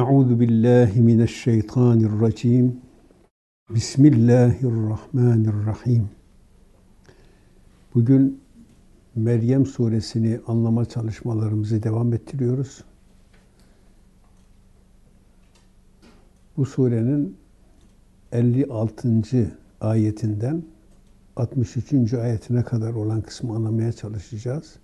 Euzu billahi mineşşeytanirracim. Bismillahirrahmanirrahim. Bugün Meryem suresini anlama çalışmalarımızı devam ettiriyoruz. Bu surenin 56. ayetinden 63. ayetine kadar olan kısmı anlamaya çalışacağız.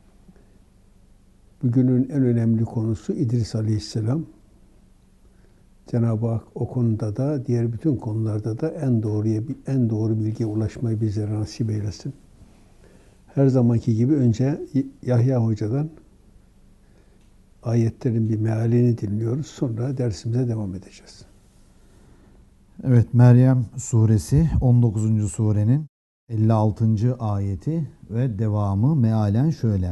Bugünün en önemli konusu İdris Aleyhisselam. Cenab-ı Hak o konuda da diğer bütün konularda da en doğru bilgiye ulaşmayı bize nasip eylesin. Her zamanki gibi önce Yahya Hoca'dan ayetlerin bir mealini dinliyoruz. Sonra dersimize devam edeceğiz. Evet, Meryem suresi 19. surenin 56. ayeti ve devamı mealen şöyle.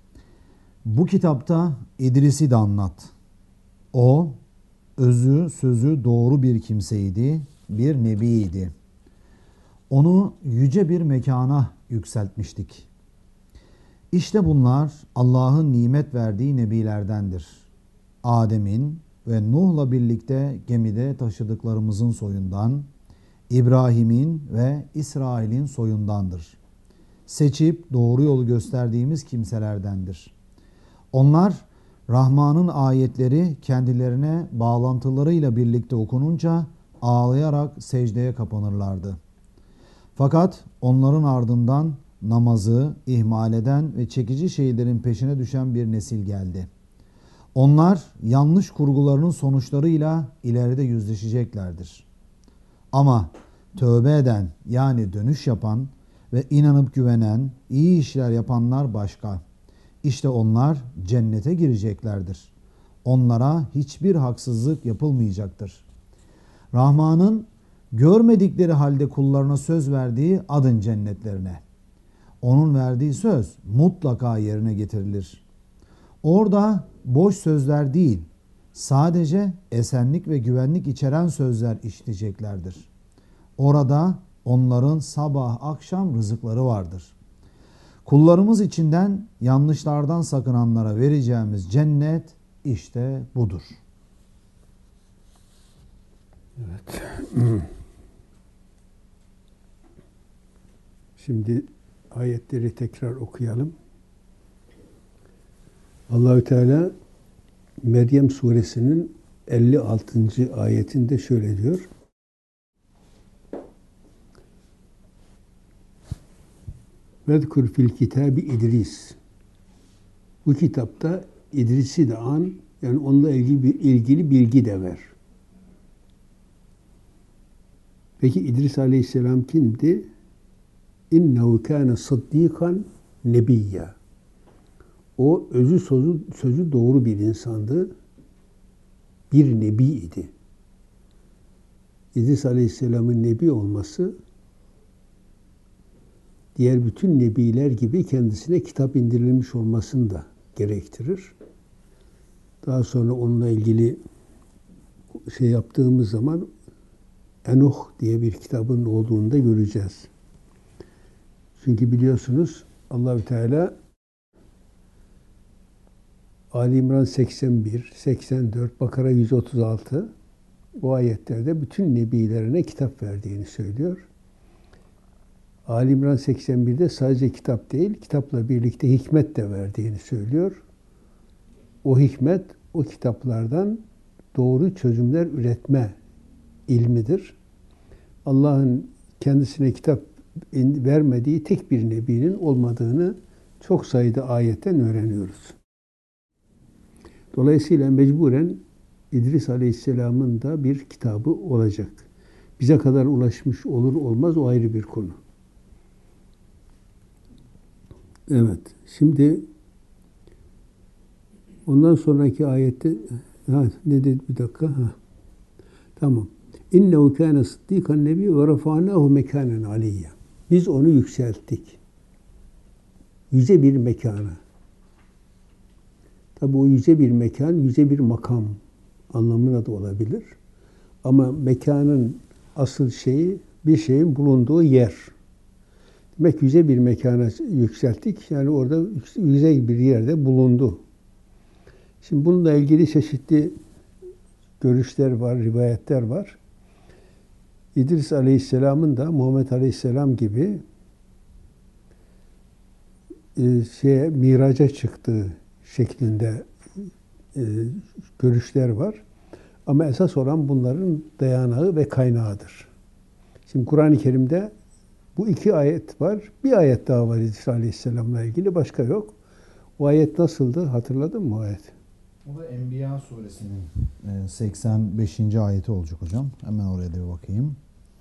Bu kitapta İdris'i de anlat. O özü sözü doğru bir kimseydi, bir nebiydi. Onu yüce bir mekana yükseltmiştik. İşte bunlar Allah'ın nimet verdiği nebilerdendir. Adem'in ve Nuh'la birlikte gemide taşıdıklarımızın soyundan, İbrahim'in ve İsrail'in soyundandır. Seçip doğru yolu gösterdiğimiz kimselerdendir. Onlar Rahman'ın ayetleri kendilerine bağlantılarıyla birlikte okununca ağlayarak secdeye kapanırlardı. Fakat onların ardından namazı ihmal eden ve çekici şeylerin peşine düşen bir nesil geldi. Onlar yanlış kurgularının sonuçlarıyla ileride yüzleşeceklerdir. Ama tövbe eden, yani dönüş yapan ve inanıp güvenen, iyi işler yapanlar başka. İşte onlar cennete gireceklerdir. Onlara hiçbir haksızlık yapılmayacaktır. Rahman'ın görmedikleri halde kullarına söz verdiği adın cennetlerine. Onun verdiği söz mutlaka yerine getirilir. Orada boş sözler değil, sadece esenlik ve güvenlik içeren sözler işleyeceklerdir. Orada onların sabah akşam rızıkları vardır. Kullarımız içinden yanlışlardan sakınanlara vereceğimiz cennet işte budur. Evet. Şimdi ayetleri tekrar okuyalım. Allahü Teala Meryem suresinin 56. ayetinde şöyle diyor. Vezkur fil kitabi İdris. Bu kitapta İdris'i de an, yani onunla ilgili bilgi de ver. Peki İdris Aleyhisselam kimdi? İnnehu kâne sıddîkan nebiyya. O özü sözü doğru bir insandı. Bir nebi idi. İdris Aleyhisselam'ın nebi olması diğer bütün nebiler gibi kendisine kitap indirilmiş olmasını da gerektirir. Daha sonra onunla ilgili yaptığımız zaman Enoh diye bir kitabın olduğunu da göreceğiz. Çünkü biliyorsunuz Allahü Teala Ali İmran 81, 84, Bakara 136 bu ayetlerde bütün nebilerine kitap verdiğini söylüyor. Ali İmran 81'de sadece kitap değil, kitapla birlikte hikmet de verdiğini söylüyor. O hikmet, o kitaplardan doğru çözümler üretme ilmidir. Allah'ın kendisine kitap vermediği tek bir nebinin olmadığını çok sayıda ayetten öğreniyoruz. Dolayısıyla mecburen İdris Aleyhisselam'ın da bir kitabı olacak. Bize kadar ulaşmış olur olmaz o ayrı bir konu. Evet, şimdi ondan sonraki ayette ne dedi bir dakika? Tamam. İnnehu kâne sıddîkan nebiyye ve rafa'nâhu mekânen aliyya. Biz onu yükselttik. Yüce bir mekana. Tabi o yüce bir mekan, yüce bir makam anlamına da olabilir. Ama mekanın asıl şeyi bir şeyin bulunduğu yer. Demek yüce bir mekana yükselttik. Yani orada yüce bir yerde bulundu. Şimdi bununla ilgili çeşitli görüşler var, rivayetler var. İdris Aleyhisselam'ın da Muhammed Aleyhisselam gibi miraca çıktığı şeklinde görüşler var. Ama esas olan bunların dayanağı ve kaynağıdır. Şimdi Kur'an-ı Kerim'de bu iki ayet var. Bir ayet daha var İdris Aleyhisselam'la ilgili. Başka yok. O ayet nasıldı? Hatırladın mı o ayet? O da Enbiya suresinin 85. ayeti olacak hocam. Hemen oraya da bir bakayım.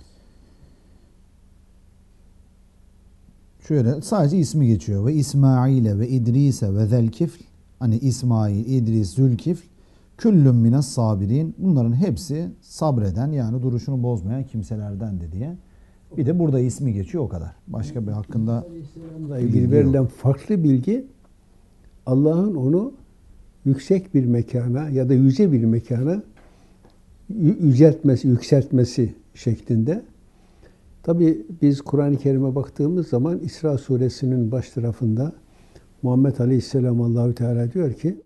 Şöyle sadece ismi geçiyor. Ve İsmail'e ve İdris'e ve Zelkifl, hani İsmail, İdris, Zülkifl küllüm mines sabirin. Bunların hepsi sabreden, yani duruşunu bozmayan kimselerdendi diye. Bir de burada ismi geçiyor, o kadar. Başka bir hakkında Aleyhisselam'la ilgili verilen farklı bilgi, Allah'ın onu yüksek bir mekana ya da yüce bir mekana yüceltmesi, yükseltmesi şeklinde. Tabi biz Kur'an-ı Kerim'e baktığımız zaman İsra suresinin baş tarafında Muhammed Aleyhisselam Allahü Teala diyor ki,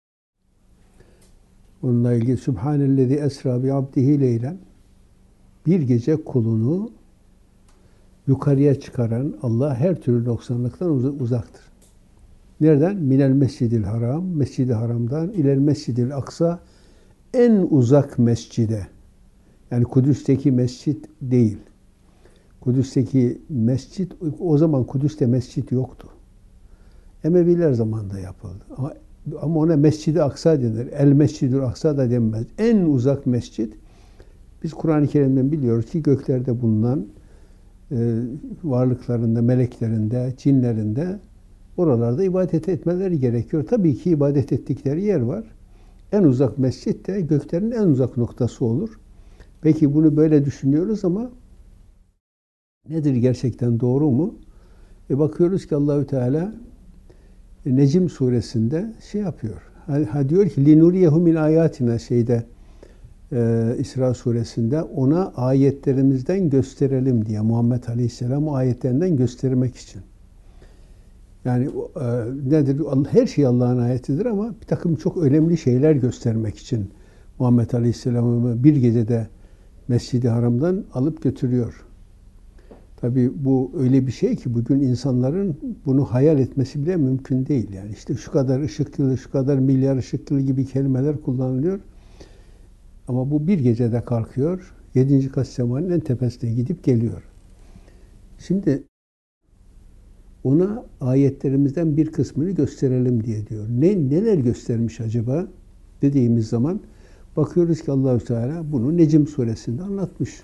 onunla ilgili Sübhanellezi esra bi abdihi leylen, bir gece kulunu yukarıya çıkaran Allah her türlü noksanlıktan uzaktır. Nereden? Minel mescidil haram, mescid-i haramdan ilel mescidil aksa, en uzak mescide. Yani Kudüs'teki mescit değil. Kudüs'teki mescit, o zaman Kudüs'te mescit yoktu. Emeviler zamanında yapıldı. Ama ona Mescid-i Aksa denir. El Mescid-ül Aksa da denmez. En uzak mescit. Biz Kur'an-ı Kerim'den biliyoruz ki göklerde bulunan varlıklarında, meleklerinde, cinlerinde oralarda ibadet etmeleri gerekiyor. Tabii ki ibadet ettikleri yer var. En uzak mescit de göklerin en uzak noktası olur. Peki bunu böyle düşünüyoruz ama nedir, gerçekten doğru mu? Bakıyoruz ki Allahü Teala Necm suresinde şey yapıyor. Diyor ki linuriyehu min ayatina İsra suresinde ona ayetlerimizden gösterelim diye, Muhammed Aleyhisselam ayetlerinden göstermek için. Yani nedir? Her şey Allah'ın ayetidir ama bir takım çok önemli şeyler göstermek için Muhammed Aleyhisselam'ı bir gecede Mescid-i Haram'dan alıp götürüyor. Tabii bu öyle bir şey ki bugün insanların bunu hayal etmesi bile mümkün değil. Yani işte şu kadar ışık yılı, şu kadar milyar ışık yılı gibi kelimeler kullanılıyor. Ama bu bir gecede kalkıyor, 7. kat semanın en tepesine gidip geliyor. Şimdi ona ayetlerimizden bir kısmını gösterelim diye diyor. Neler göstermiş acaba dediğimiz zaman bakıyoruz ki Allahü Teala bunu Necm suresinde anlatmış.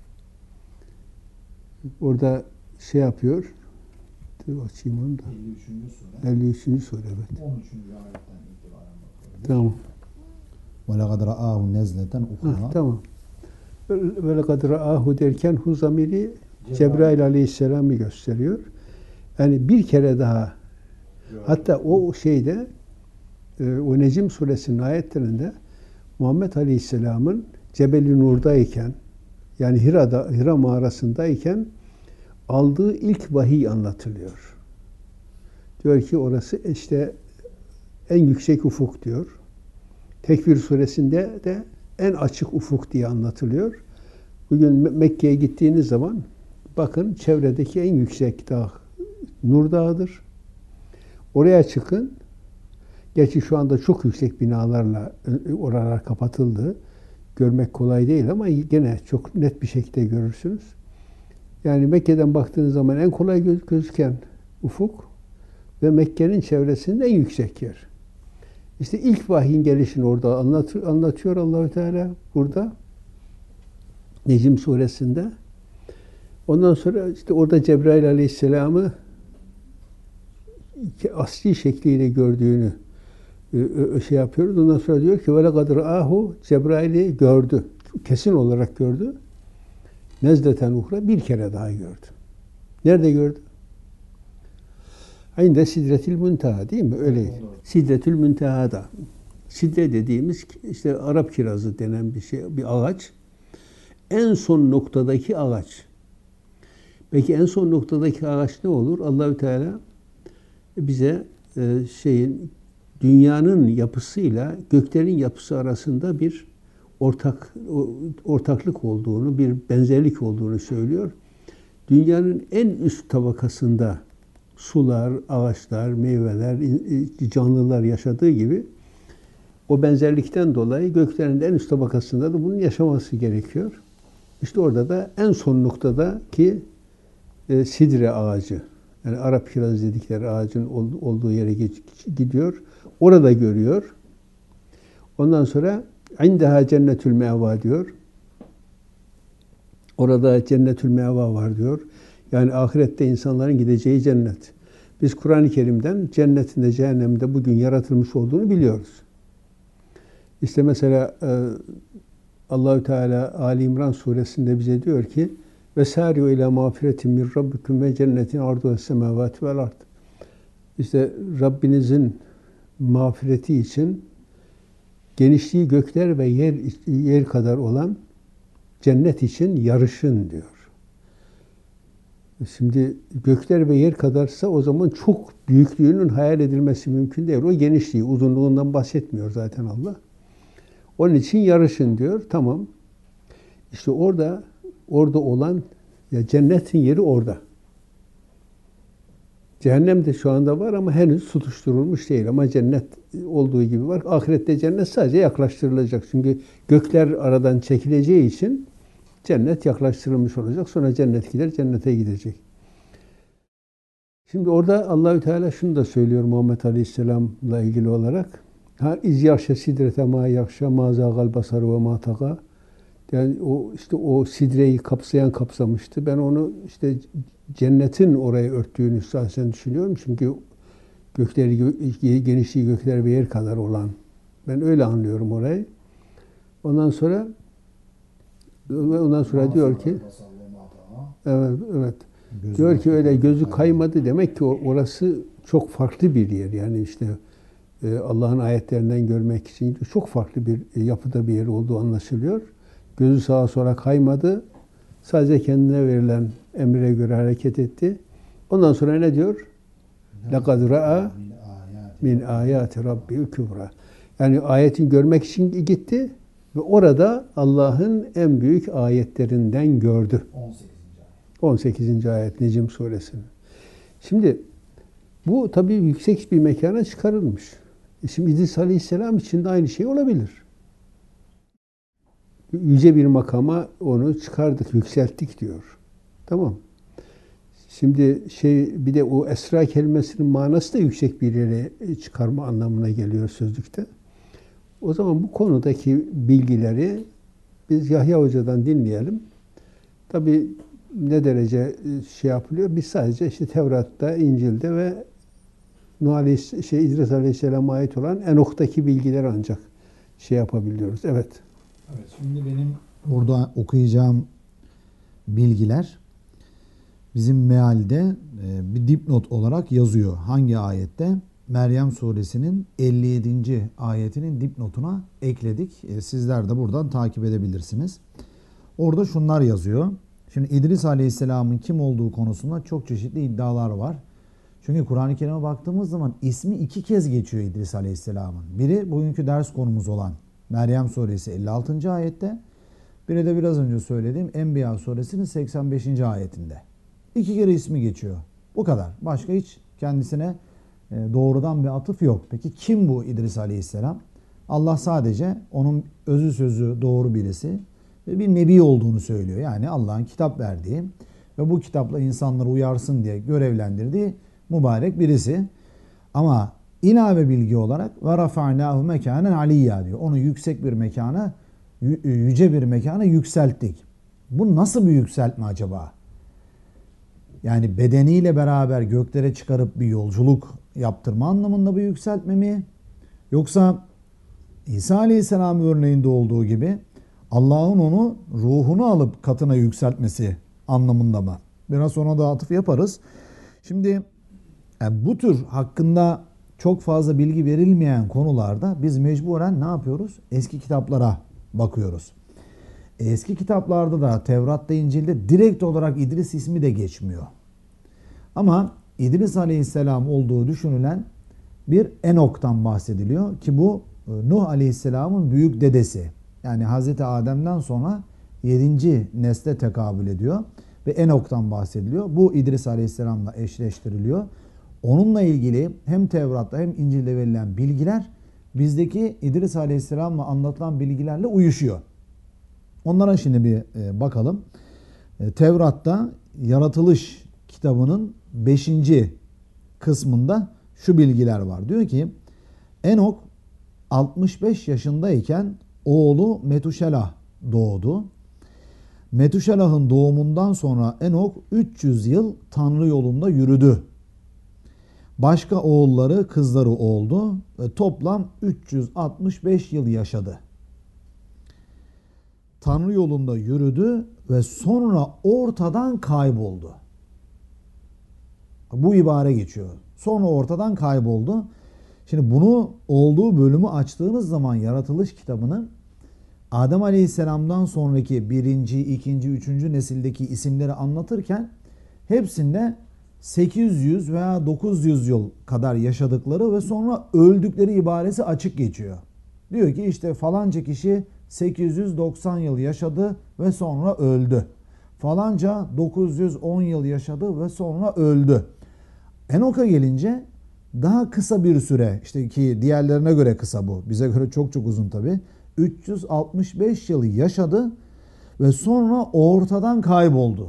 Orada şey yapıyor. Açayım onu da. 53. sure. Evet. 13. ayetten itibaren bakıyoruz. Tamam. وَلَقَدْ رَآهُ نَزْلَةً اُخْرَى. Tamam. وَلَقَدْ رَآهُ derken hu zamiri Cebrail Aleyhisselam'ı gösteriyor. Yani bir kere daha, hatta o şeyde o Necm suresinin ayetlerinde Muhammed Aleyhisselam'ın Cebel-i Nur'dayken, yani Hira mağarasındayken aldığı ilk vahiy anlatılıyor. Diyor ki orası işte en yüksek ufuk diyor. Tekvir suresinde de en açık ufuk diye anlatılıyor. Bugün Mekke'ye gittiğiniz zaman bakın çevredeki en yüksek dağ Nur Dağı'dır. Oraya çıkın. Gerçi şu anda çok yüksek binalarla oralar kapatıldı. Görmek kolay değil ama gene çok net bir şekilde görürsünüz. Yani Mekke'den baktığınız zaman en kolay gözüken ufuk ve Mekke'nin çevresinde en yüksek yer. İşte ilk vahyin gelişini orada anlatıyor Allahü Teala burada. Necm suresinde. Ondan sonra işte orada Cebrail Aleyhisselam'ı asli şekliyle gördüğünü şey yapıyoruz. Ondan sonra diyor ki وَلَقَدْ رَآهُ Cebrail'i gördü. Kesin olarak gördü. Nezleten uhra, bir kere daha gördü. Nerede gördü? Aynı Sidretül Münteha değil mi? Öyle. Sidretül Münteha'da. Sidre dediğimiz işte Arap kirazı denen bir şey, bir ağaç. En son noktadaki ağaç. Peki en son noktadaki ağaç ne olur? Allahü Teala bize dünyanın yapısıyla göklerin yapısı arasında bir ortaklık olduğunu, bir benzerlik olduğunu söylüyor. Dünyanın en üst tabakasında sular, ağaçlar, meyveler, canlılar yaşadığı gibi o benzerlikten dolayı göklerin en üst tabakasında da bunun yaşaması gerekiyor. İşte orada da en son noktadaki sidre ağacı, yani Arap kirazı dedikleri ağacın olduğu yere gidiyor. Orada görüyor. Ondan sonra indeha cennetül meva diyor. Orada cennetül meva var diyor. Yani ahirette insanların gideceği cennet. Biz Kur'an-ı Kerim'den cennetinde, cehennemde bugün yaratılmış olduğunu biliyoruz. İşte mesela Allahü Teala Ali İmran suresinde bize diyor ki vesari'u ila mağfiretin min rabbikum ve cennetin arduha semavati vel ard. İşte Rabbinizin mağfireti için genişliği gökler ve yer kadar olan cennet için yarışın diyor. Şimdi gökler ve yer kadarsa o zaman çok büyüklüğünün hayal edilmesi mümkün değil. O genişliği, uzunluğundan bahsetmiyor zaten Allah. Onun için yarışın diyor. Tamam. İşte orada olan ya cennetin yeri orada. Cehennem de şu anda var ama henüz tutuşturulmuş değil. Ama cennet olduğu gibi var. Ahirette cennet sadece yaklaştırılacak. Çünkü gökler aradan çekileceği için cennet yaklaştırılmış olacak. Sonra cennet gider, cennete gidecek. Şimdi orada Allahü Teala şunu da söylüyor Muhammed Aleyhisselam'la ilgili olarak. Ha iz yahşe sidrete ma yahşe ma zâgal basaru ve ma taga. Yani o sidreyi kapsamıştı. Ben onu işte cennetin orayı örttüğünü zaten düşünüyorum. Çünkü genişliği gökler ve yer kadar olan. Ben öyle anlıyorum orayı. Ondan sonra diyor ki evet. Diyor ki öyle gözü kaymadı. Demek ki orası çok farklı bir yer. Yani işte Allah'ın ayetlerinden görmek için çok farklı bir yapıda bir yer olduğu anlaşılıyor. Gözü sağa sola kaymadı. Sadece kendine verilen emre göre hareket etti. Ondan sonra ne diyor? لَقَدْ رَأَى مِنْ آيَاتِ رَبِّهِ الْكُبْرَى. Yani ayetin görmek için gitti ve orada Allah'ın en büyük ayetlerinden gördü. 18. ayet Necm suresinin. Şimdi bu tabii yüksek bir mekana çıkarılmış. Şimdi İdris Aleyhisselam için de aynı şey olabilir. Yüce bir makama onu çıkardık, yükselttik diyor. Tamam. Şimdi bir de o esra kelimesinin manası da yüksek bir yere çıkarma anlamına geliyor sözlükte. O zaman bu konudaki bilgileri biz Yahya Hoca'dan dinleyelim. Tabii ne derece yapılıyor? Biz sadece işte Tevrat'ta, İncil'de ve İdris Aleyhisselam'a ait olan Enok'taki bilgileri ancak yapabiliyoruz. Evet. Evet, şimdi benim burada okuyacağım bilgiler bizim mealde bir dipnot olarak yazıyor. Hangi ayette? Meryem suresinin 57. ayetinin dipnotuna ekledik. Sizler de buradan takip edebilirsiniz. Orada şunlar yazıyor. Şimdi İdris Aleyhisselam'ın kim olduğu konusunda çok çeşitli iddialar var. Çünkü Kur'an-ı Kerim'e baktığımız zaman ismi 2 kez geçiyor İdris Aleyhisselam'ın. Biri bugünkü ders konumuz olan Meryem suresi 56. ayette. Biri de biraz önce söylediğim Enbiya suresinin 85. ayetinde. 2 kere ismi geçiyor. Bu kadar. Başka hiç kendisine doğrudan bir atıf yok. Peki kim bu İdris Aleyhisselam? Allah sadece onun özü sözü doğru birisi ve bir nebi olduğunu söylüyor. Yani Allah'ın kitap verdiği ve bu kitapla insanları uyarsın diye görevlendirdiği mübarek birisi. Ama ilave bilgi olarak ve rafa'nahu mekanen aliyya diyor. Onu yüksek bir mekana, yüce bir mekana yükselttik. Bu nasıl bir yükseltme acaba? Yani bedeniyle beraber göklere çıkarıp bir yolculuk yaptırma anlamında bir yükseltme mi? Yoksa İsa Aleyhisselam örneğinde olduğu gibi Allah'ın onu ruhunu alıp katına yükseltmesi anlamında mı? Biraz sonra da atıf yaparız. Şimdi bu tür hakkında çok fazla bilgi verilmeyen konularda biz mecburen ne yapıyoruz? Eski kitaplara bakıyoruz. Eski kitaplarda da Tevrat'ta, İncil'de direkt olarak İdris ismi de geçmiyor. Ama İdris Aleyhisselam olduğu düşünülen bir Enok'tan bahsediliyor ki bu Nuh Aleyhisselam'ın büyük dedesi. Yani Hazreti Adem'den sonra 7. nesle tekabül ediyor. Ve Enok'tan bahsediliyor. Bu İdris Aleyhisselam'la eşleştiriliyor. Onunla ilgili hem Tevrat'ta hem İncil'de verilen bilgiler bizdeki İdris Aleyhisselam'la anlatılan bilgilerle uyuşuyor. Onlara şimdi bir bakalım. Tevrat'ta Yaratılış kitabının 5. kısmında şu bilgiler var. Diyor ki Enok 65 yaşındayken oğlu Metuşelah doğdu. Metuşelah'ın doğumundan sonra Enok 300 yıl Tanrı yolunda yürüdü. Başka oğulları, kızları oldu ve toplam 365 yıl yaşadı. Tanrı yolunda yürüdü ve sonra ortadan kayboldu. Bu ibare geçiyor. Sonra ortadan kayboldu. Şimdi bunu olduğu bölümü açtığınız zaman Yaratılış kitabını Adem Aleyhisselam'dan sonraki 1., 2., 3. nesildeki isimleri anlatırken hepsinde 800 veya 900 yıl kadar yaşadıkları ve sonra öldükleri ibaresi açık geçiyor. Diyor ki işte falanca kişi 890 yıl yaşadı ve sonra öldü. Falanca 910 yıl yaşadı ve sonra öldü. Enok'a gelince daha kısa bir süre, işte ki diğerlerine göre kısa bu, bize göre çok çok uzun tabi. 365 yıl yaşadı ve sonra ortadan kayboldu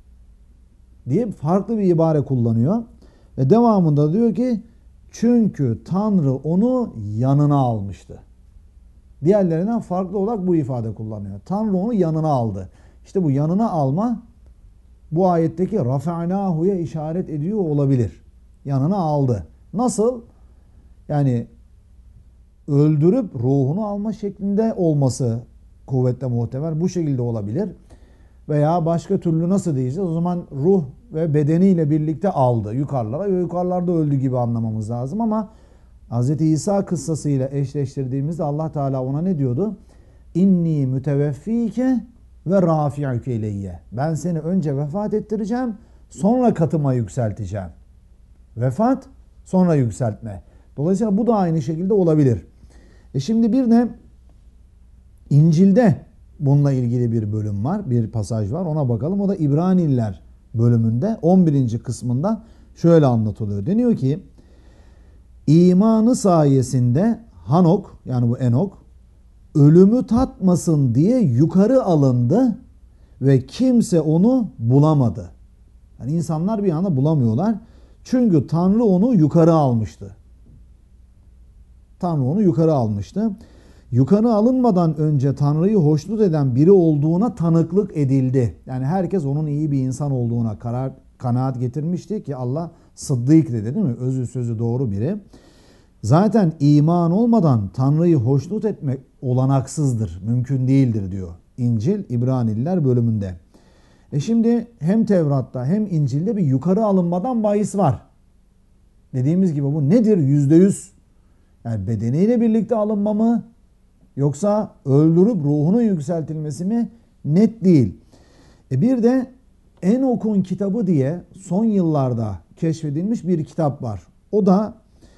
diye farklı bir ibare kullanıyor. Ve devamında diyor ki çünkü Tanrı onu yanına almıştı. Diğerlerinden farklı olarak bu ifade kullanıyor. Tanrı onu yanına aldı. İşte bu yanına alma bu ayetteki rafa'nahu'ya işaret ediyor olabilir. Yanına aldı. Nasıl? Yani öldürüp ruhunu alma şeklinde olması kuvvetle muhtemel. Bu şekilde olabilir. Veya başka türlü nasıl diyeceğiz? O zaman ruh ve bedeniyle birlikte aldı yukarılara ve yukarılarda öldü gibi anlamamız lazım ama Hz. İsa kıssasıyla eşleştirdiğimizde Allah Teala ona ne diyordu? İnni müteveffike ve rafi'uke ileyye. Ben seni önce vefat ettireceğim, sonra katıma yükselteceğim. Vefat, sonra yükseltme. Dolayısıyla bu da aynı şekilde olabilir. Şimdi bir de İncil'de bununla ilgili bir bölüm var, bir pasaj var. Ona bakalım. O da İbraniler bölümünde 11. kısmında şöyle anlatılıyor. Deniyor ki imanı sayesinde Hanok, yani bu Enok, ölümü tatmasın diye yukarı alındı ve kimse onu bulamadı. Yani insanlar bir anda bulamıyorlar. Çünkü Tanrı onu yukarı almıştı. Tanrı onu yukarı almıştı. Yukarı alınmadan önce Tanrı'yı hoşnut eden biri olduğuna tanıklık edildi. Yani herkes onun iyi bir insan olduğuna kanaat getirmişti ki Allah sıddık dedi, değil mi? Özü sözü doğru biri. Zaten iman olmadan Tanrı'yı hoşnut etmek olanaksızdır, mümkün değildir diyor İncil İbraniler bölümünde. Şimdi hem Tevrat'ta hem İncil'de bir yukarı alınmadan bahis var. Dediğimiz gibi bu nedir? %100 yani bedeniyle birlikte alınma mı? Yoksa öldürüp ruhunun yükseltilmesi mi? Net değil. Bir de Enok'un kitabı diye son yıllarda keşfedilmiş bir kitap var. O da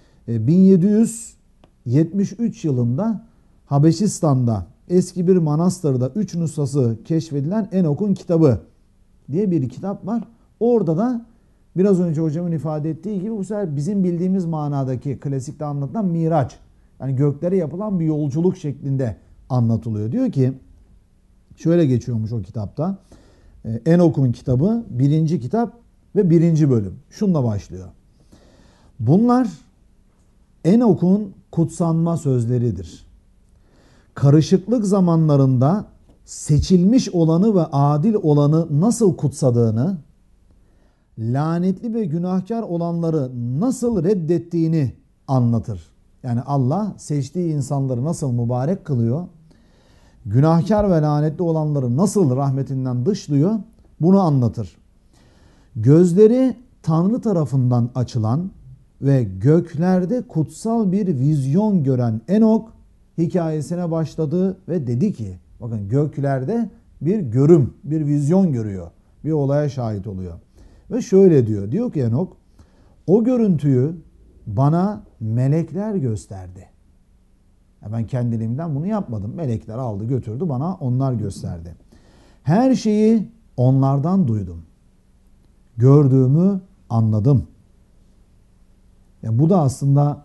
1773 yılında Habeşistan'da eski bir manastırda 3 nüshası keşfedilen Enok'un kitabı diye bir kitap var. Orada da biraz önce hocamın ifade ettiği gibi bu sefer bizim bildiğimiz manadaki klasikte anlatılan Miraç, yani göklere yapılan bir yolculuk şeklinde anlatılıyor. Diyor ki şöyle geçiyormuş o kitapta. Enok'un kitabı 1. kitap ve 1. bölüm. Şununla başlıyor. Bunlar Enok'un kutsanma sözleridir. Karışıklık zamanlarında seçilmiş olanı ve adil olanı nasıl kutsadığını, lanetli ve günahkar olanları nasıl reddettiğini anlatır. Yani Allah seçtiği insanları nasıl mübarek kılıyor, günahkar ve lanetli olanları nasıl rahmetinden dışlıyor, bunu anlatır. Gözleri Tanrı tarafından açılan ve göklerde kutsal bir vizyon gören Enok hikayesine başladı ve dedi ki, bakın göklerde bir görüm, bir vizyon görüyor, bir olaya şahit oluyor. Ve şöyle diyor, diyor ki Enok, o görüntüyü bana melekler gösterdi. Ya ben kendiliğimden bunu yapmadım. Melekler aldı götürdü bana onlar gösterdi. Her şeyi onlardan duydum. Gördüğümü anladım. Ya bu da aslında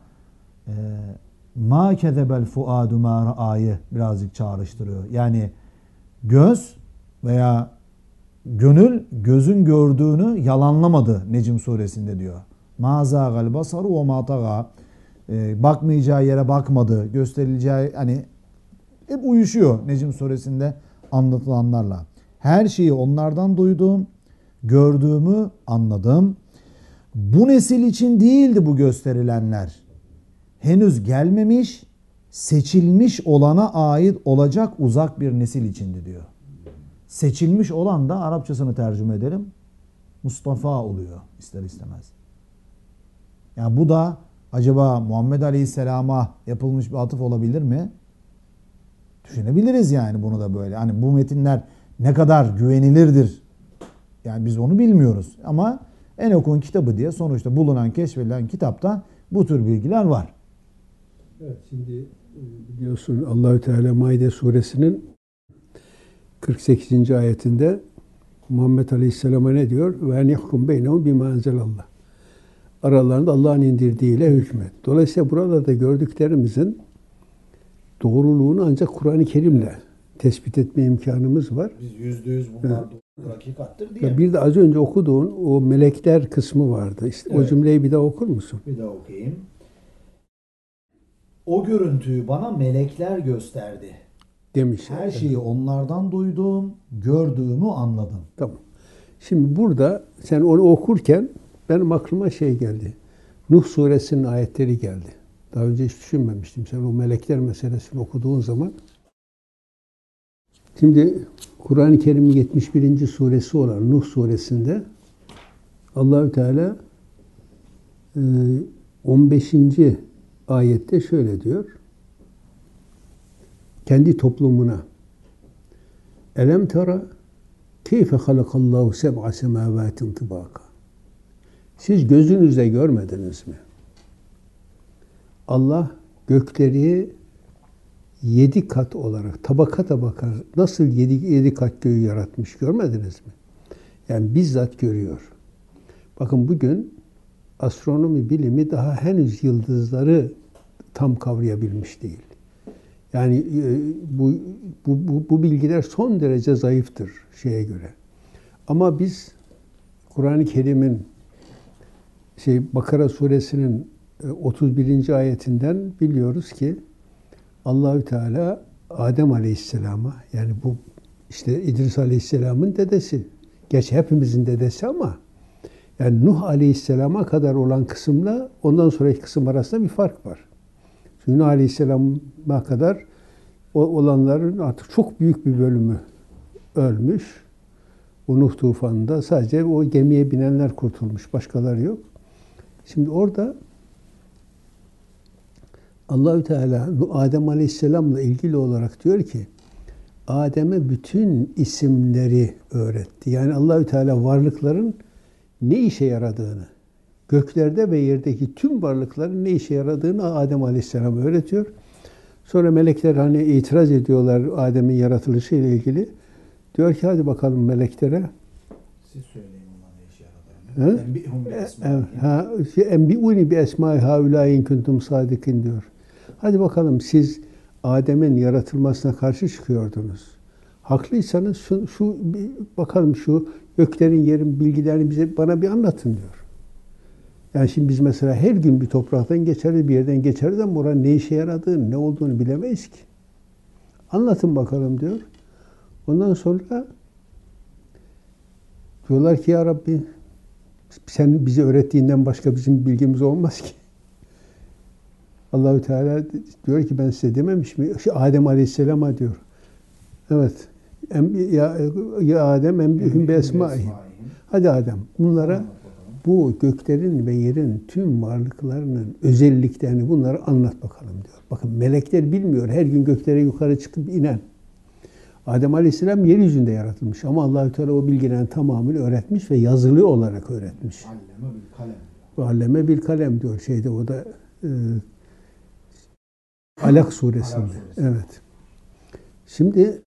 ma kezebel fuadu ma ra'ayı birazcık çağrıştırıyor. Yani göz veya gönül gözün gördüğünü yalanlamadı Necm suresinde diyor. Ma zâgal basaru ve ma taga. Bakmayacağı yere bakmadı. Gösterileceği hani hep uyuşuyor Necm suresinde anlatılanlarla. Her şeyi onlardan duydum, gördüğümü anladım. Bu nesil için değildi bu gösterilenler. Henüz gelmemiş, seçilmiş olana ait olacak uzak bir nesil içindi diyor. Seçilmiş olan da Arapçasını tercüme edelim. Mustafa oluyor ister istemez. Yani bu da acaba Muhammed Aleyhisselam'a yapılmış bir atıf olabilir mi? Düşünebiliriz yani bunu da böyle. Hani bu metinler ne kadar güvenilirdir? Yani biz onu bilmiyoruz. Ama Enok'un kitabı diye sonuçta bulunan, keşfedilen kitapta bu tür bilgiler var. Evet, şimdi biliyorsun Allahü Teala Maide suresinin 48. ayetinde Muhammed Aleyhisselam'a ne diyor? Ve en yahkum beynehum bima enzelallah. Aralarında Allah'ın indirdiğiyle hükmet. Dolayısıyla burada da gördüklerimizin doğruluğunu ancak Kur'an-ı Kerim'le tespit etme imkanımız var. Biz %100 bunlar doğru hakikattir diye. Ve bir de az önce okuduğun o melekler kısmı vardı. İşte evet. O cümleyi bir daha okur musun? Bir daha okuyayım. O görüntüyü bana melekler gösterdi. Demiş. Her şeyi onlardan duydum, gördüğümü anladım. Tamam. Şimdi burada sen onu okurken benim aklıma şey geldi. Nuh suresinin ayetleri geldi. Daha önce hiç düşünmemiştim. Sen o melekler meselesini okuduğun zaman. Şimdi Kur'an-ı Kerim'in 71. suresi olan Nuh suresinde Allahü Teala 15. ayette şöyle diyor. Kendi toplumuna Elem tera keyfe halakallahu seb'a semavatin tibaka. Siz gözünüzle görmediniz mi? Allah gökleri 7 kat olarak tabaka tabaka nasıl 7 kat göğü yaratmış görmediniz mi? Yani bizzat görüyor. Bakın bugün astronomi bilimi daha henüz yıldızları tam kavrayabilmiş değil. Yani bu bilgiler son derece zayıftır şeye göre. Ama biz Kur'an-ı Kerim'in Bakara suresinin 31. ayetinden biliyoruz ki Allahü Teala Adem Aleyhisselam'a, yani bu işte İdris Aleyhisselam'ın dedesi. Gerçi hepimizin dedesi ama yani Nuh Aleyhisselam'a kadar olan kısımla ondan sonraki kısım arasında bir fark var. Çünkü Nuh Aleyhisselam'a kadar olanların artık çok büyük bir bölümü ölmüş. O Nuh tufanında sadece o gemiye binenler kurtulmuş. Başkaları yok. Şimdi orada Allahü Teala Adem Aleyhisselam'la ilgili olarak diyor ki Adem'e bütün isimleri öğretti. Yani Allahü Teala varlıkların ne işe yaradığını, göklerde ve yerdeki tüm varlıkların ne işe yaradığını Adem Aleyhisselam öğretiyor. Sonra melekler hani itiraz ediyorlar Adem'in yaratılışı ile ilgili. Diyor ki hadi bakalım meleklere. Siz söyleyin ona ne işe yaradığını. Enbi'uni bi esmai haulâin kuntum sadikin diyor. Hadi bakalım siz Adem'in yaratılmasına karşı çıkıyordunuz. Haklıysanız bakalım şu göklerin yerin bilgilerini bana bir anlatın diyor. Yani şimdi biz mesela her gün bir topraktan geçeriz, bir yerden geçeriz ama oranın ne işe yaradığını, ne olduğunu bilemeyiz ki. Anlatın bakalım diyor. Ondan sonra diyorlar ki ya Rabbi sen bize öğrettiğinden başka bizim bilgimiz olmaz ki. Allahü Teala diyor ki ben size dememiş mi? Adem Aleyhisselam'a diyor. Evet. Ya Adem enbihum bi esmaihim. Hadi Adem bunlara bu göklerin ve yerin tüm varlıklarının özelliklerini bunları anlat bakalım diyor. Bakın melekler bilmiyor. Her gün göklere yukarı çıkıp inen. Adem Aleyhisselam yeryüzünde yaratılmış ama Allahü Teala o bilgilerin tamamını öğretmiş ve yazılı olarak öğretmiş. Alleme bil kalem. Alleme bil kalem diyor o da Alak suresinde. Alak suresi. Evet. Şimdi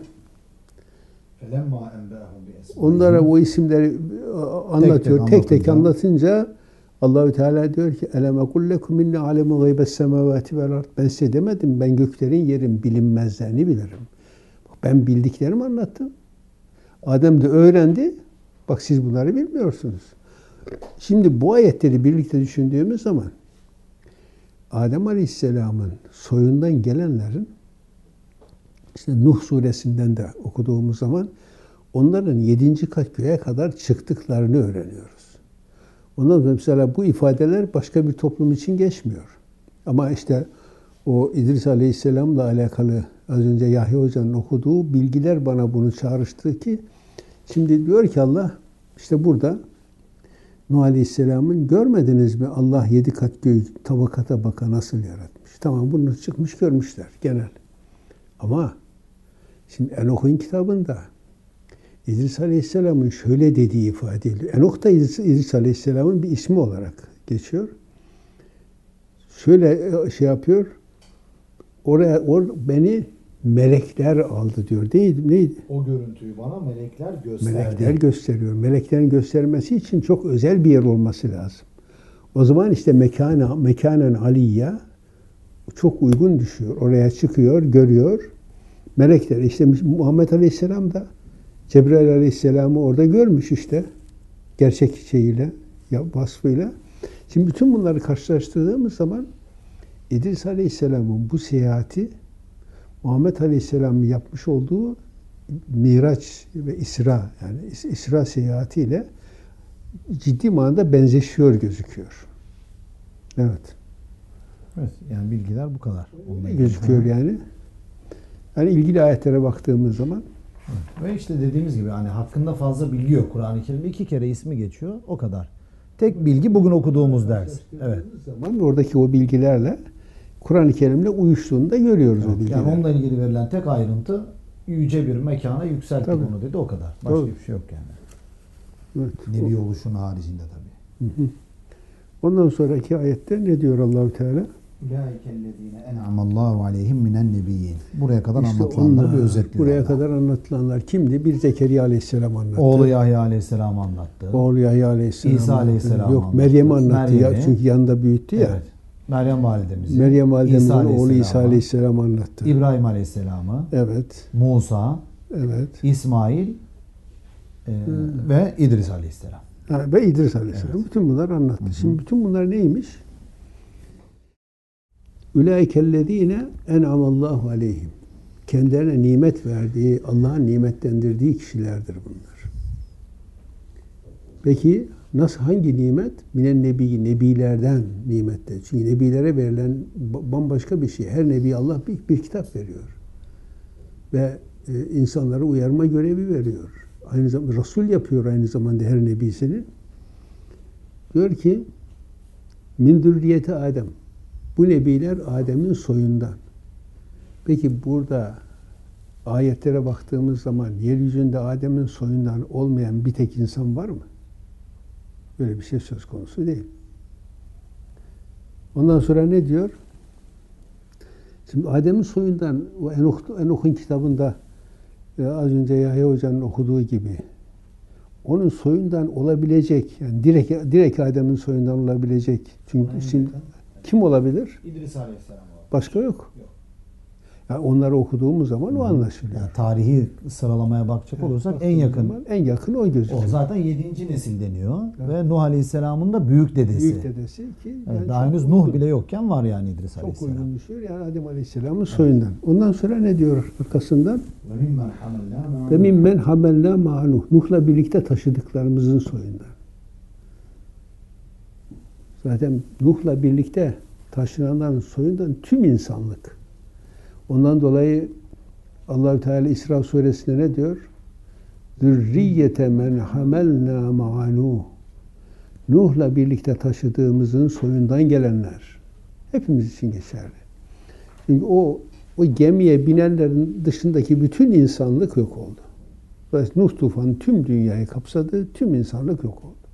onlara o isimleri anlatıyor. Tek tek anlatınca Allahü Teala diyor ki elem ekul lekum inni alemu gaybes semavati vel ard. Ben size demedim, ben göklerin yerin bilinmezlerini bilirim. Ben bildiklerimi anlattım. Adem de öğrendi. Bak siz bunları bilmiyorsunuz. Şimdi bu ayetleri birlikte düşündüğümüz zaman Adem Aleyhisselam'ın soyundan gelenlerin işte Nuh suresinden de okuduğumuz zaman onların 7. kat göğe kadar çıktıklarını öğreniyoruz. Ondan sonra mesela bu ifadeler başka bir toplum için geçmiyor. Ama işte o İdris Aleyhisselam'la alakalı az önce Yahya Hoca'nın okuduğu bilgiler bana bunu çağrıştırdı ki şimdi diyor ki Allah işte burada Nuh Aleyhisselam'ın görmediniz mi Allah 7 kat göğü tabaka tabaka nasıl yaratmış? Tamam bunu çıkmış görmüşler genel. Ama şimdi Enoch'un kitabında İdris Aleyhisselam'ın şöyle dediği ifade ediliyor. Enoch da İdris Aleyhisselam'ın bir ismi olarak geçiyor. Şöyle şey yapıyor. Beni melekler aldı diyor. Neydi? O görüntüyü bana melekler gösterdi. Melekler gösteriyor. Meleklerin göstermesi için çok özel bir yer olması lazım. O zaman işte mekanen aliyya çok uygun düşüyor. Oraya çıkıyor, görüyor. Melekler işte Muhammed Aleyhisselam da Cebrail Aleyhisselam'ı orada görmüş işte. Gerçek şeyiyle, vasfıyla. Şimdi bütün bunları karşılaştırdığımız zaman İdris Aleyhisselam'ın bu seyahati Muhammed Aleyhisselam'ın yapmış olduğu Miraç ve İsra yani İsra seyahatiyle ciddi manada benzeşiyor gözüküyor. Evet. Evet, yani bilgiler bu kadar. Gözüküyor yani. Yani ilgili ayetlere baktığımız zaman ve işte dediğimiz gibi hani hakkında fazla bilgi yok Kur'an-ı Kerim'de 2 kere ismi geçiyor o kadar. Tek bilgi bugün okuduğumuz ders. Evet. Zaman oradaki o bilgilerle Kur'an-ı Kerim'le uyuştuğunu da görüyoruz o bilgiler. Yani onunla ilgili verilen tek ayrıntı yüce bir mekana yükselttik onu dedi o kadar. Başka Doğru. bir şey yok yani. Evet. Nebi oluşun haricinde tabii. Hı hı. Ondan sonraki ayette ne diyor Allahu Teala? Ulaikellezine en'amallahu aleyhim minen nebiyyin. Buraya kadar İşte anlatılanları bir özetliyor. Buraya Allah. kadar anlatılanlar kimdi? Bir Zekeriya Aleyhisselam anlattı. Oğlu Yahya Aleyhisselam anlattı. Oğlu Yahya Aleyhisselam İsa anlattı. Aleyhisselam Yok anlattı. Meryem'i anlattı ya. Meryem'i. Çünkü yanında büyüttü ya. Evet. Meryem validemizi. Meryem validemizin İsa oğlu İsa Aleyhisselam'ı, Aleyhisselam anlattı. İbrahim Aleyhisselam'ı, Evet. Musa, Evet. İsmail ve İdris Aleyhisselam. Ha, ve İdris Aleyhisselam. Evet. Bütün bunları anlattı. Hı-hı. Şimdi bütün bunlar neymiş? Ulaikellezine en'amallahu aleyhim. Kendilerine nimet verdiği, Allah'ın nimetlendirdiği kişilerdir bunlar. Peki nasıl, hangi nimet? Minen nebilerden nimette. Çünkü nebilere verilen bambaşka bir şey. Her nebi Allah bir kitap veriyor. Ve insanlara uyarma görevi veriyor. Aynı zamanda Resul yapıyor aynı zamanda her nebisini. Diyor ki min zürriyeti Adem. Bu nebiler Adem'in soyundan. Peki burada ayetlere baktığımız zaman yeryüzünde Adem'in soyundan olmayan bir tek insan var mı? Böyle bir şey söz konusu değil. Ondan sonra ne diyor? Şimdi Adem'in soyundan o Enoch'un kitabında az önce Yahya Hoca'nın okuduğu gibi onun soyundan olabilecek, yani direkt Adem'in soyundan olabilecek. Çünkü şimdi kim olabilir? İdris Aleyhisselam var. Başka yok. Yani onları okuduğumuz zaman o anlaşılıyor. Yani tarihi sıralamaya bakacak olursak en yakın o gözüküyor. O zaten 7. nesil deniyor ve Nuh Aleyhisselam'ın da büyük dedesi. Büyük dedesi ki evet, daha henüz Nuh bile yokken var yani İdris Aleyhisselam. Çok uygun düşüyor yani Adem Aleyhisselam'ın soyundan. Ondan sonra ne diyor arkasından? Ve mimmen hamellâ ma'a Nuh. Nuh'la birlikte taşıdıklarımızın soyundan. Zaten Nuh'la birlikte taşınanların soyundan tüm insanlık. Ondan dolayı Allahü Teala İsra suresinde ne diyor? Zürriyete men hamelna ma'a Nuh. Nuh'la birlikte taşıdığımızın soyundan gelenler. Hepimiz için geçerli. Çünkü o gemiye binenlerin dışındaki bütün insanlık yok oldu. Dolayısıyla Nuh tufanı tüm dünyayı kapsadı, tüm insanlık yok oldu.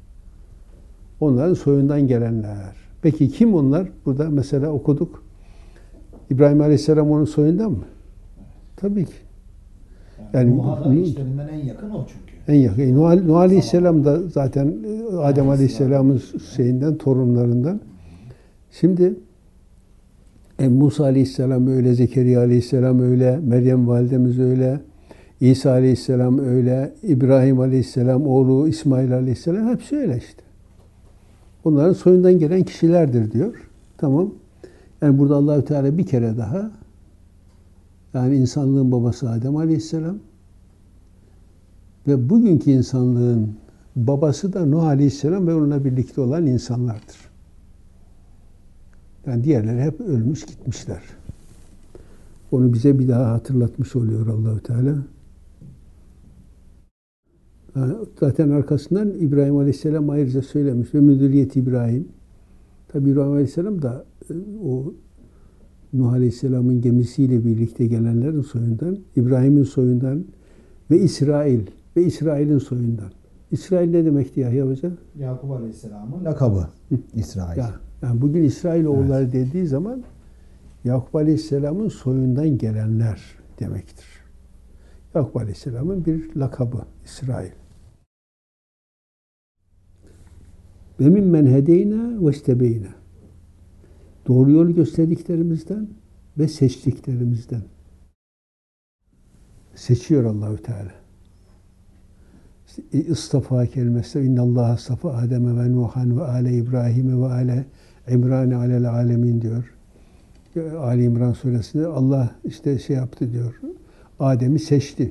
Onların soyundan gelenler. Peki kim onlar? Burada mesela okuduk. İbrahim Aleyhisselam onun soyundan mı? Tabii ki. Yani Nuh'a da işlerinden en yakın o çünkü. en yakın. Nuh Aleyhisselam da zaten Adem Aleyhisselam'ın şeyinden, torunlarından. Şimdi Musa Aleyhisselam öyle, Zekeriya Aleyhisselam öyle, Meryem Validemiz öyle, İsa Aleyhisselam öyle, İbrahim Aleyhisselam, oğlu İsmail Aleyhisselam hepsi öyle işte. Onların soyundan gelen kişilerdir diyor. Tamam. Yani burada Allahü Teala bir kere daha yani insanlığın babası Adem Aleyhisselam ve bugünkü insanlığın babası da Nuh Aleyhisselam ve onunla birlikte olan insanlardır. Yani diğerleri hep ölmüş gitmişler. Onu bize bir daha hatırlatmış oluyor Allahü Teala. Zaten arkasından İbrahim Aleyhisselam ayrıca söylemiş. Ve müdüriyet İbrahim. Tabi İbrahim Aleyhisselam da o Nuh Aleyhisselam'ın gemisiyle birlikte gelenlerin soyundan, İbrahim'in soyundan ve İsrail ve İsrail'in soyundan. İsrail ne demekti Yahya Hoca? Yakup Aleyhisselam'ın lakabı İsrail. Yani bugün İsrail oğulları dediği zaman Yakup Aleyhisselam'ın soyundan gelenler demektir. Yakup Aleyhisselam'ın bir lakabı İsrail. Ve mimmen hedeyna ve istebeyna. Doğru yolu gösterdiklerimizden ve seçtiklerimizden. Seçiyor Allahü Teala. İstafa kelimesi innallaha istafa Adem'e ve Nuhan ve ale İbrahim'e ve ale İmran alel alemin diyor. Ali İmran suresinde Allah işte şey yaptı diyor. Adem'i seçti.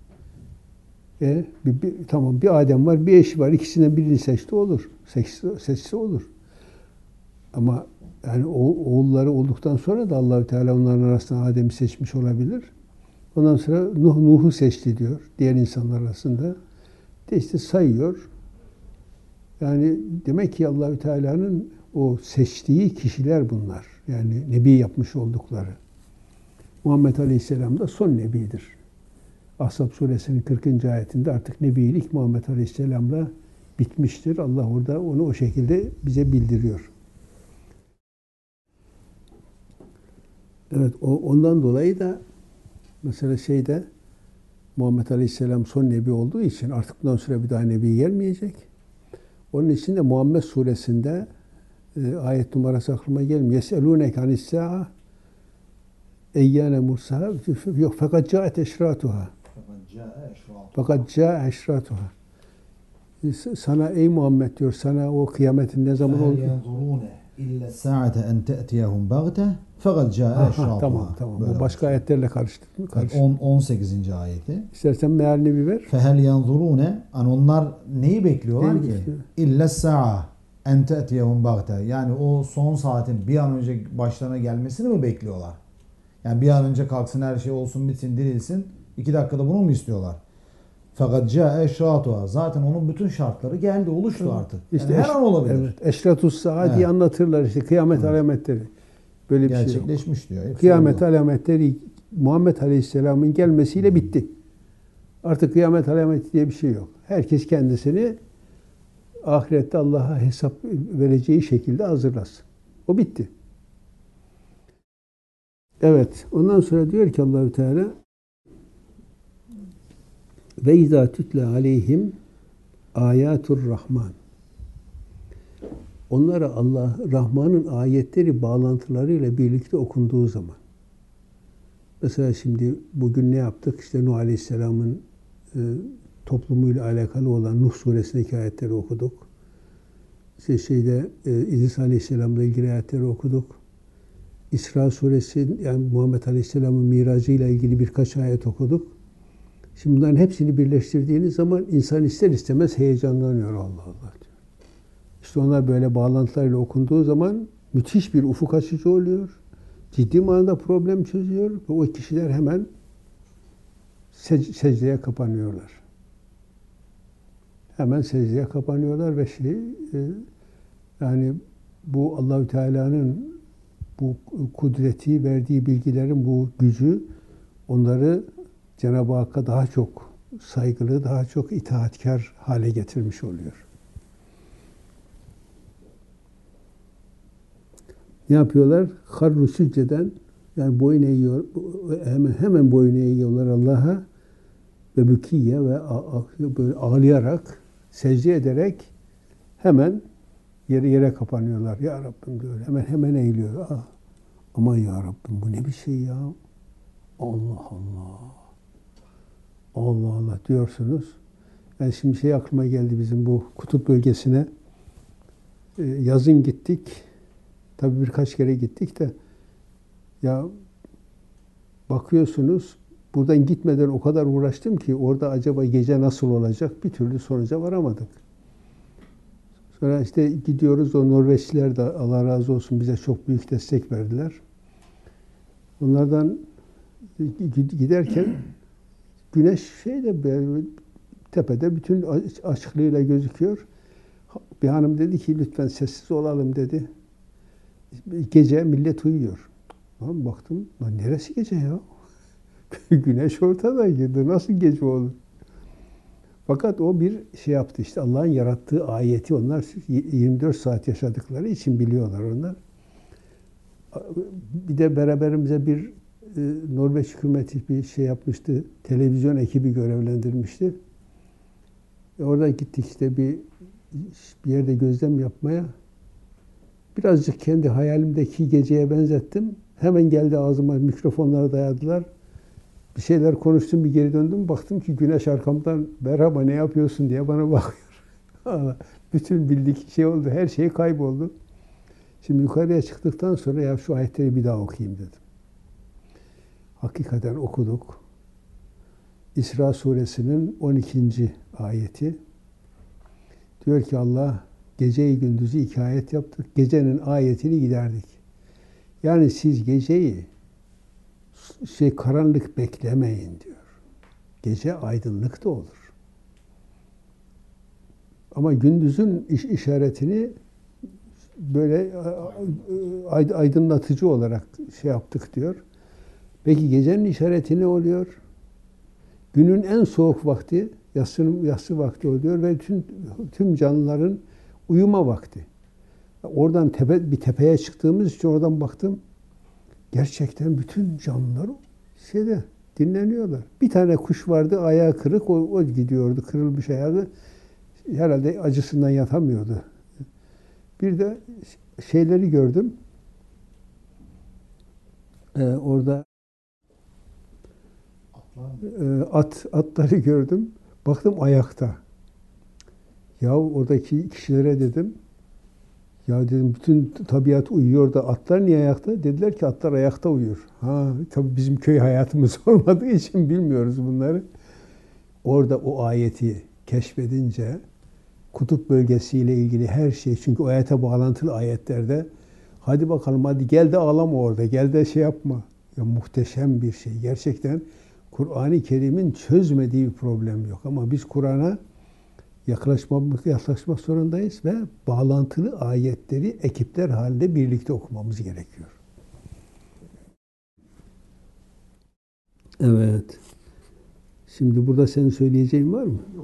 Tamam bir Adem var, bir eşi var. İkisinden birini seçti olur. Seçse olur. Ama yani oğulları olduktan sonra da Allahü Teala onların arasında Adem'i seçmiş olabilir. Ondan sonra Nuh'u seçti diyor diğer insanlar arasında. İşte sayıyor. Yani demek ki Allahü Teala'nın o seçtiği kişiler bunlar. Yani nebi yapmış oldukları. Muhammed Aleyhisselam da son nebidir. Ahzab suresinin 40. ayetinde artık nebilik Muhammed Aleyhisselam'la bitmiştir. Allah orada onu o şekilde bize bildiriyor. Evet, ondan dolayı da mesela Muhammed Aleyhisselam son nebi olduğu için artık bundan sonra bir daha nebi gelmeyecek. Onun için de Muhammed suresinde ayet numarası aklıma gelmiyor. Yeselûneke anis-sâ'a eyyâne mursaha yok fakat câet eşrâtuhâ. Fakat câe eşrâtuhâ. Sana ey Muhammed diyor, sana o kıyametin ne zaman olduğu. İlla sa'ate en te'tiyahum bagte fakat câe eşrâtuhâ. Tamam. Bu başka ayetlerle karıştı. 18. ayeti. İstersen mealini bir ver. Fehel yanzurune, onlar neyi bekliyorlar ki? İlla sa'a en te'tiyahum bagte. Yani o son saatin bir an önce başlarına gelmesini mi bekliyorlar? Yani bir an önce kalksın, her şey olsun, bitsin, dirilsin. 2 dakikada bunu mu istiyorlar? Fakat câe eşrâtuhâ. Zaten onun bütün şartları geldi, oluştu artık. İşte yani her an olabilir. Evet. Eşratus sa'a diye anlatırlar işte kıyamet alametleri. Böyle bir gerçekleşmiş şey yok. Diyor. Kıyamet alametleri Muhammed Aleyhisselam'ın gelmesiyle bitti. Artık kıyamet alameti diye bir şey yok. Herkes kendisini ahirette Allah'a hesap vereceği şekilde hazırlasın. O bitti. Evet. Ondan sonra diyor ki Allahü Teala ve izâ tütle aleyhim âyâtur rahman. Onlara Allah, Rahman'ın ayetleri bağlantılarıyla birlikte okunduğu zaman. Mesela şimdi bugün ne yaptık? İşte Nuh Aleyhisselam'ın toplumuyla alakalı olan Nuh suresindeki ayetleri okuduk. İşte İdris Aleyhisselam'la ilgili ayetleri okuduk. İsra suresi, yani Muhammed Aleyhisselam'ın miracıyla ilgili birkaç ayet okuduk. Şimdi bunların hepsini birleştirdiğiniz zaman insan ister istemez heyecanlanıyor. Allah Allah diyor. İşte onlar böyle bağlantılarla okunduğu zaman müthiş bir ufuk açıcı oluyor. Ciddi manada problem çözüyor ve o kişiler hemen secdeye kapanıyorlar. Hemen secdeye kapanıyorlar ve yani bu Allahü Teala'nın bu kudreti, verdiği bilgilerin bu gücü onları Cenab-ı Hakk'a daha çok saygılı, daha çok itaatkar hale getirmiş oluyor. Ne yapıyorlar? Harru sücceden, Yani boyun eğiyor, hemen boyun eğiyorlar Allah'a ve bükiye ve böyle ağlayarak, secde ederek hemen yere kapanıyorlar. Ya Rabbim diyor. Hemen eğiliyor. Aman ya Rabbim bu ne bir şey ya. Allah Allah. Allah Allah diyorsunuz. Yani şimdi aklıma geldi bizim bu kutup bölgesine. Yazın gittik. Tabii birkaç kere gittik de ya bakıyorsunuz buradan gitmeden o kadar uğraştım ki orada acaba gece nasıl olacak bir türlü sonuca varamadık. Sonra işte gidiyoruz, o Norveçliler de Allah razı olsun bize çok büyük destek verdiler. Onlardan giderken güneş tepede bütün açıklığıyla gözüküyor. Bir hanım dedi ki lütfen sessiz olalım dedi. Gece millet uyuyor. Lan baktım, lan neresi gece ya? Güneş ortadaydı. Nasıl gece olur? Fakat o bir yaptı işte. Allah'ın yarattığı ayeti onlar 24 saat yaşadıkları için biliyorlar onlar. Bir de beraberimize bir Norveç hükümeti bir yapmıştı. Televizyon ekibi görevlendirmişti. Orada gittik işte bir yerde gözlem yapmaya. Birazcık kendi hayalimdeki geceye benzettim. Hemen geldi ağzıma, mikrofonlara dayadılar. Bir şeyler konuştum, bir geri döndüm. Baktım ki güneş arkamdan merhaba ne yapıyorsun diye bana bakıyor. Bütün bildik oldu, her şey kayboldu. Şimdi yukarıya çıktıktan sonra ya şu ayetleri bir daha okuyayım dedim. Hakikaten okuduk. İsra suresinin 12. ayeti. Diyor ki Allah, geceyi gündüzü 2 ayet yaptık. Gecenin ayetini giderdik. Yani siz geceyi karanlık beklemeyin diyor. Gece aydınlık da olur. Ama gündüzün işaretini böyle aydınlatıcı olarak yaptık diyor. Peki gecenin işareti ne oluyor? Günün en soğuk vakti, yatsı vakti oluyor ve tüm canlıların uyuma vakti. Oradan bir tepeye çıktığımız için oradan baktım. Gerçekten bütün canlılar dinleniyorlar. Bir tane kuş vardı, ayağı kırık, o gidiyordu, kırılmış ayağı. Herhalde acısından yatamıyordu. Bir de şeyleri gördüm. Orada atları gördüm. Baktım ayakta. Ya oradaki kişilere dedim, ya dedim bütün tabiat uyuyor da atlar niye ayakta? Dediler ki atlar ayakta uyur. Tabii bizim köy hayatımız olmadığı için bilmiyoruz bunları. Orada o ayeti keşfedince kutup bölgesiyle ilgili her şey, çünkü o ayete bağlantılı ayetlerde hadi bakalım hadi gel de ağlama orada, gel de yapma. Ya muhteşem bir şey. Gerçekten Kur'an-ı Kerim'in çözmediği bir problem yok. Ama biz Kur'an'a yaklaşmak zorundayız ve bağlantılı ayetleri ekipler halinde birlikte okumamız gerekiyor. Evet. Şimdi burada senin söyleyeceğin var mı? Yok.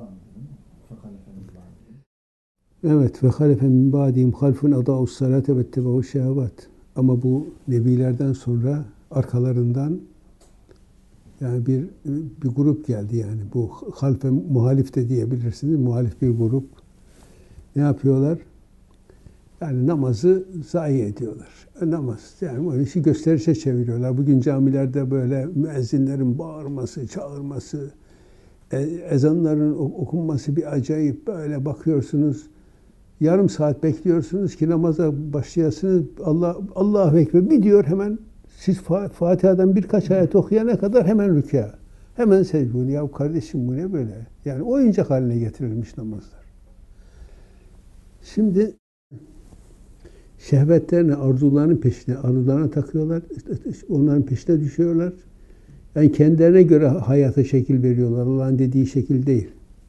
Evet. Ve halefe min ba'dihim halfun ada'us salate vettebe'uş şehvat. Ama bu nebilerden sonra arkalarından yani bir grup geldi yani. Bu halfe muhalif de diyebilirsiniz. Muhalif bir grup. Ne yapıyorlar? Yani namazı zayi ediyorlar. Namaz. Yani o işi gösterişe çeviriyorlar. Bugün camilerde böyle müezzinlerin bağırması, çağırması, ezanların okunması bir acayip. Böyle bakıyorsunuz. Yarım saat bekliyorsunuz ki namaza başlayasınız. Allahu Ekber bir diyor hemen. Siz Fatiha'dan birkaç ayet okuyana kadar hemen rükûa. Hemen secde. Ya kardeşim bu ne böyle? Yani oyuncak haline getirilmiş namazlar. Şimdi şehvetlerine, arzularına takıyorlar. Onların peşine düşüyorlar. Yani kendilerine göre hayata şekil veriyorlar. Allah'ın dediği şekil değil.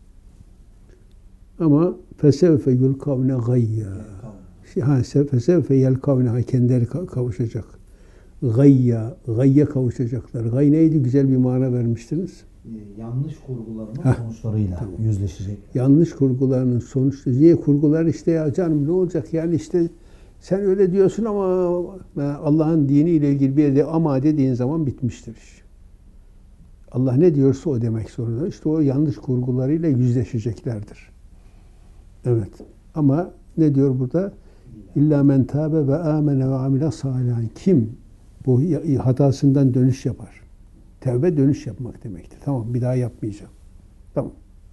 Ama fesevfe yulkavne gayya. Fesevfe yelkavne kendileri kavuşacak. Gayya kavuşacaklar. Gay neydi? Güzel bir mana vermiştiniz. Yanlış kurgularının sonuçlarıyla yüzleşecek. Yanlış kurgularının sonuçları. Niye kurgular işte ya canım ne olacak yani işte Sen öyle diyorsun ama Allah'ın diniyle ilgili bir yerde ama dediğin zaman bitmiştir iş. Allah ne diyorsa o demek zorunda. İşte o yanlış kurgularıyla yüzleşeceklerdir. Evet. Ama ne diyor burada? İlla men tâbe ve âmene ve amile sâlihan. Kim bu hatasından dönüş yapar? Tevbe dönüş yapmak demektir. Tamam, bir daha yapmayacağım. Tamam.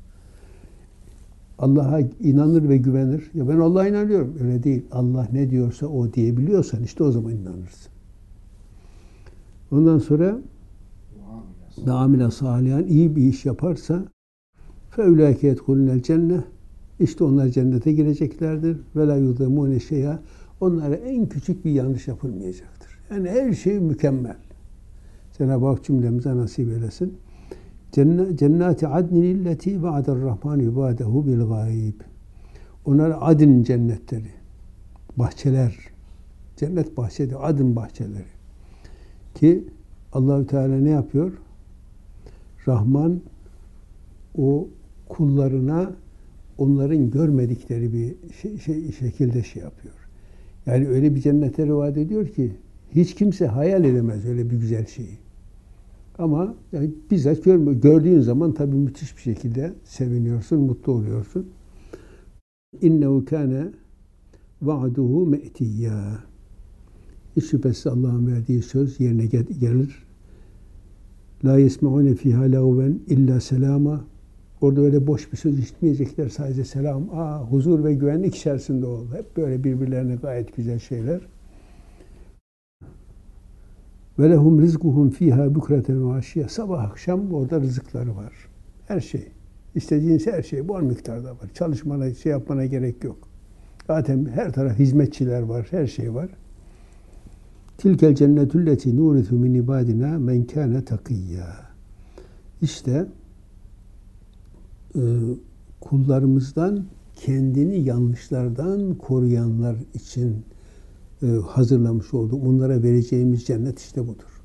Allah'a inanır ve güvenir. Ya ben Allah'a inanıyorum. Öyle değil. Allah ne diyorsa o diyebiliyorsan işte o zaman inanırsın. Ondan sonra ve amile salihan, iyi bir iş yaparsa feulaike yedhulunel cenneh, işte onlar cennete gireceklerdir. Ve la yuzlemune şey'a, onlara en küçük bir yanlış yapılmayacaktır. Yani her şey mükemmel. Cenab-ı Hak cümlemize nasip eylesin. Cennati adnin illeti va'der rahman ibadehu bil gayb. Onlar adın cennetleri. Bahçeler. Cennet bahçeleri, adın bahçeleri. Ki Allahü Teala ne yapıyor? Rahman o kullarına onların görmedikleri bir şekilde şey yapıyor. Yani öyle bir cennete rivayet ediyor ki hiç kimse hayal edemez öyle bir güzel şeyi. Ama yani bizzat gördüğün zaman tabii müthiş bir şekilde seviniyorsun, mutlu oluyorsun. İnnehu kâne va'duhu me'tiyya. Hiç şüphesiz Allah'ın verdiği söz yerine gelir. La yesme'une fîhâ lagven illa selâma. Orada öyle boş bir söz işitmeyecekler. Sadece selam, huzur ve güvenlik içerisinde oldu. Hep böyle birbirlerine gayet güzel şeyler. Ve lehum rizkuhum fiha bukreten ve aşiye. Sabah akşam orada rızıkları var. Her şey. İstediğiniz her şey bol miktarda var. Çalışmana, yapmana gerek yok. Zaten her taraf hizmetçiler var, her şey var. Tilkel cennetülleti nurithu min ibadina men kâne takiyya. İşte kullarımızdan kendini yanlışlardan koruyanlar için hazırlamış olduğum, onlara vereceğimiz cennet işte budur.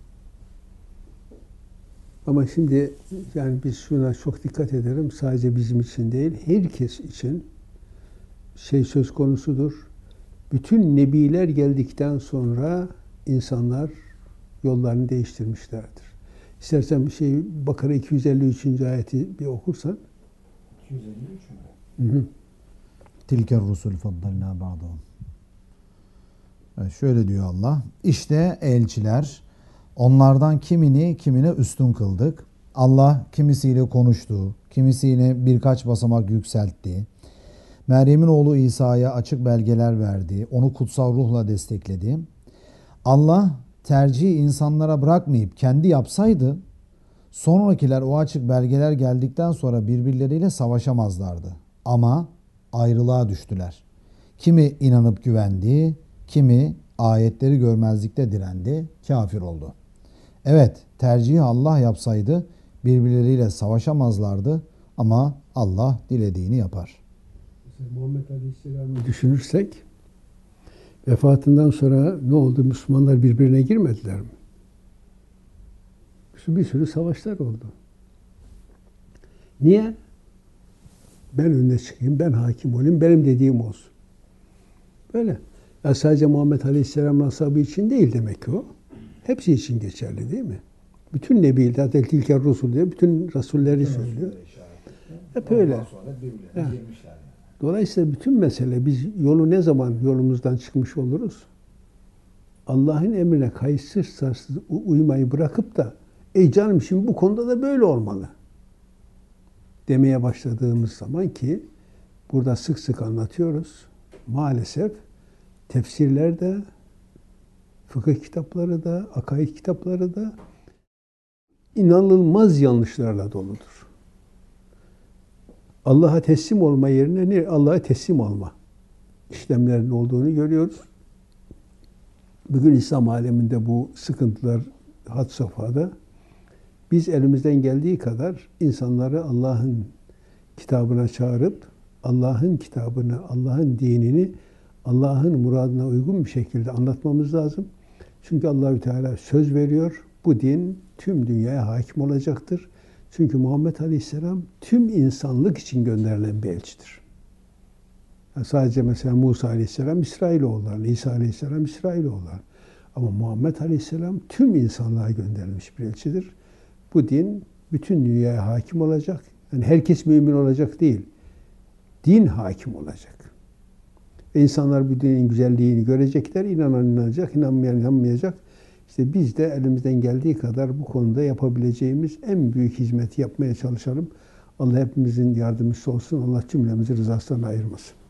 Ama şimdi yani biz şuna çok dikkat edelim. Sadece bizim için değil, herkes için söz konusudur. Bütün nebiler geldikten sonra insanlar yollarını değiştirmişlerdir. İstersen Bakara 253. ayeti bir okursan. 253 mü? Tilker rusul faddalna ba'dahum. Evet, şöyle diyor Allah. İşte elçiler, onlardan kimine üstün kıldık. Allah kimisiyle konuştu, kimisiyle birkaç basamak yükseltti. Meryem'in oğlu İsa'ya açık belgeler verdi. Onu kutsal ruhla destekledi. Allah tercihi insanlara bırakmayıp kendi yapsaydı, sonrakiler o açık belgeler geldikten sonra birbirleriyle savaşamazlardı. Ama ayrılığa düştüler. Kimi inanıp güvendi, kimi ayetleri görmezlikte direndi, kafir oldu. Evet, tercihi Allah yapsaydı birbirleriyle savaşamazlardı ama Allah dilediğini yapar. Muhammed Aleyhisselam'ı düşünürsek, vefatından sonra ne oldu? Müslümanlar birbirine girmediler mi? Bir sürü savaşlar oldu. Niye? Ben önüne çıkayım, ben hakim olayım, benim dediğim olsun. Böyle. Ya sadece Muhammed Aleyhisselam'ın ashabı için değil demek ki o. Hepsi için geçerli değil mi? Bütün nebiler, tilker rusul diye bütün rasulleri söylüyor. Hep öyle. Dolayısıyla bütün mesele biz ne zaman yolumuzdan çıkmış oluruz? Allah'ın emrine kayıtsız şartsız uymayı bırakıp da canım şimdi bu konuda da böyle olmalı demeye başladığımız zaman ki burada sık sık anlatıyoruz. Maalesef tefsirlerde, fıkıh kitapları da, akaid kitapları da inanılmaz yanlışlarla doludur. Allah'a teslim olma yerine Allah'a teslim olma işlemlerinin olduğunu görüyoruz. Bugün İslam aleminde bu sıkıntılar had safhada. Biz elimizden geldiği kadar insanları Allah'ın kitabına çağırıp Allah'ın kitabını, Allah'ın dinini Allah'ın muradına uygun bir şekilde anlatmamız lazım. Çünkü Allahü Teala söz veriyor. Bu din tüm dünyaya hakim olacaktır. Çünkü Muhammed Aleyhisselam tüm insanlık için gönderilen bir elçidir. Yani sadece mesela Musa Aleyhisselam İsrailoğulları, İsa Aleyhisselam İsrailoğulları. Ama Muhammed Aleyhisselam tüm insanlığa gönderilmiş bir elçidir. Bu din bütün dünyaya hakim olacak. Yani herkes mümin olacak değil. Din hakim olacak. İnsanlar bu dinin güzelliğini görecekler. İnanan inanacak, inanmayan inanmayacak. İşte biz de elimizden geldiği kadar bu konuda yapabileceğimiz en büyük hizmeti yapmaya çalışalım. Allah hepimizin yardımcısı olsun. Allah cümlemizi rızasından ayırmasın.